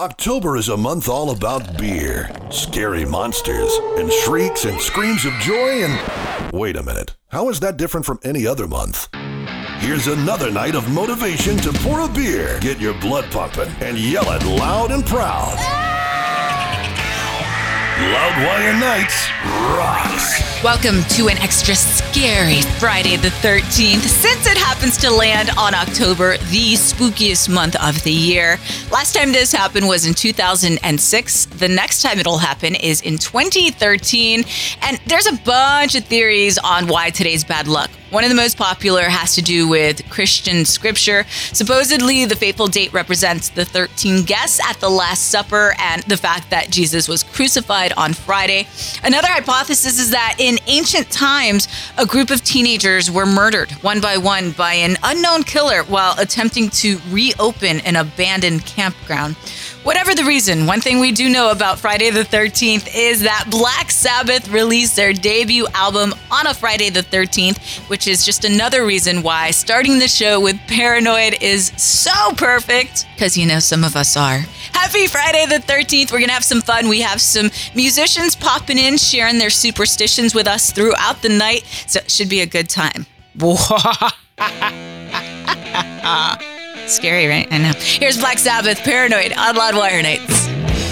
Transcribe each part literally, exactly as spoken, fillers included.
October is a month all about beer, scary monsters, and shrieks and screams of joy and... Wait a minute, how is that different from any other month? Here's another night of motivation to pour a beer, get your blood pumping, and yell it loud and proud. Loudwire Nights rocks. Welcome to an extra scary Friday the thirteenth, since it happens to land on October, the spookiest month of the year. Last time this happened was in two thousand six. The next time it'll happen is in twenty thirteen. And there's a bunch of theories on why today's bad luck. One of the most popular has to do with Christian scripture. Supposedly, the fateful date represents the thirteen guests at the Last Supper and the fact that Jesus was crucified on Friday. Another hypothesis is that in ancient times, a group of teenagers were murdered one by one by an unknown killer while attempting to reopen an abandoned campground. Whatever the reason, one thing we do know about Friday the thirteenth is that Black Sabbath released their debut album on a Friday the thirteenth, which is just another reason why starting the show with Paranoid is so perfect, because you know some of us are. Happy Friday the thirteenth. We're going to have some fun. We have some musicians popping in, sharing their superstitions with us throughout the night, so it should be a good time. Scary, right? I know. Here's Black Sabbath, Paranoid on Loudwire Nights.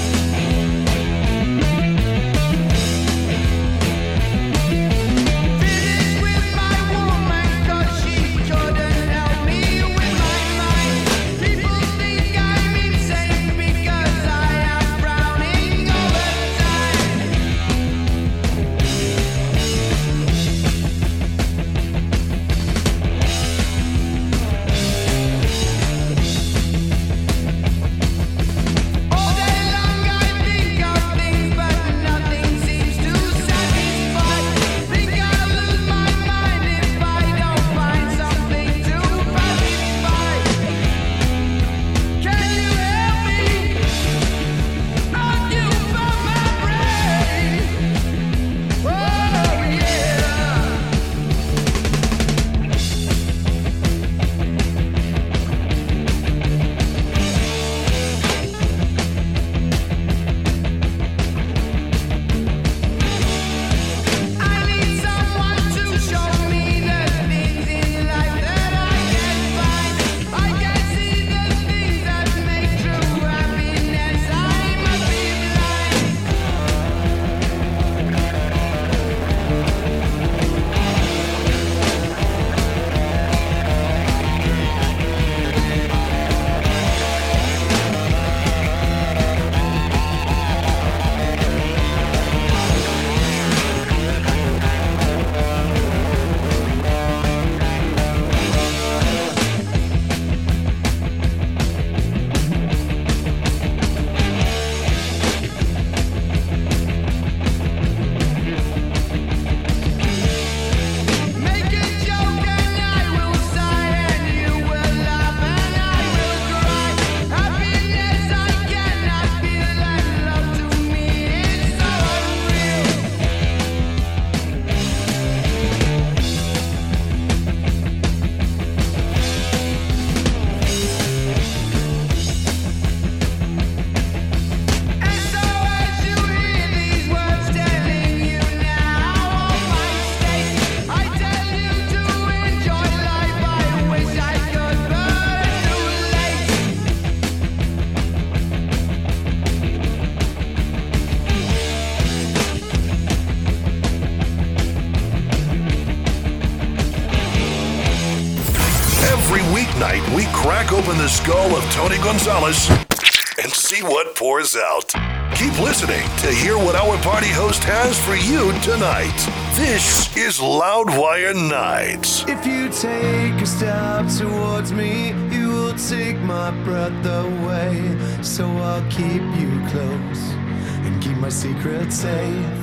We crack open the skull of Tony Gonzalez and see what pours out. Keep listening to hear what our party host has for you tonight. This is Loudwire Nights. If you take a step towards me, you will take my breath away. So I'll keep you close and keep my secret safe.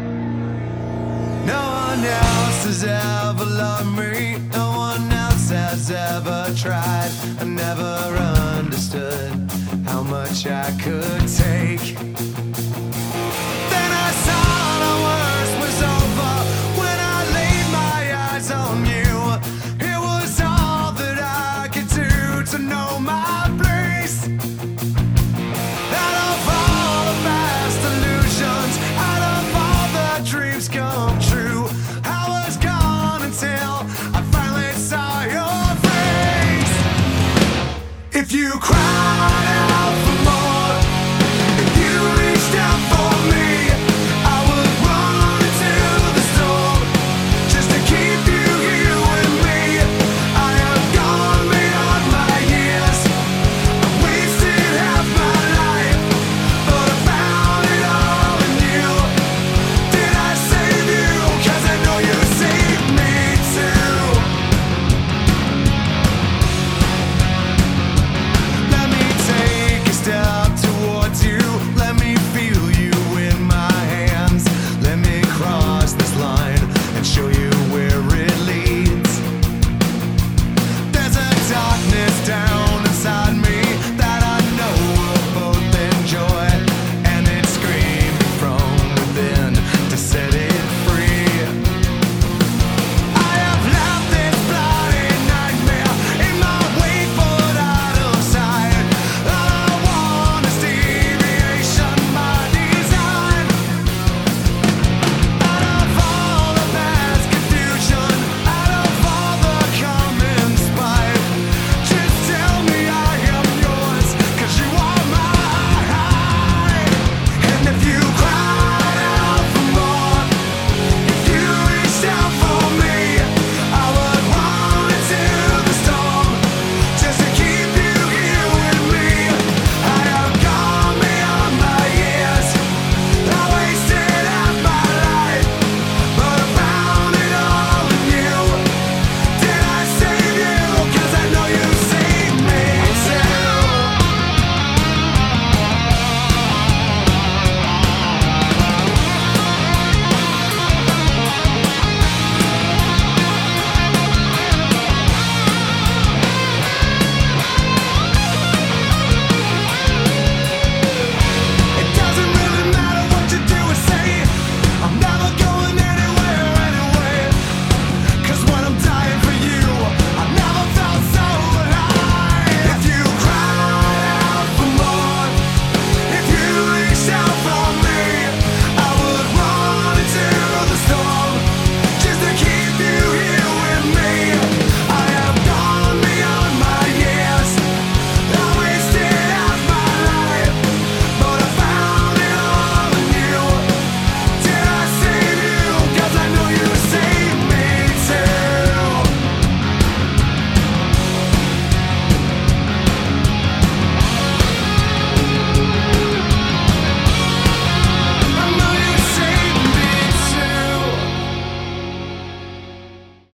No one else has ever loved me. No one else has ever tried. I never understood how much I could take.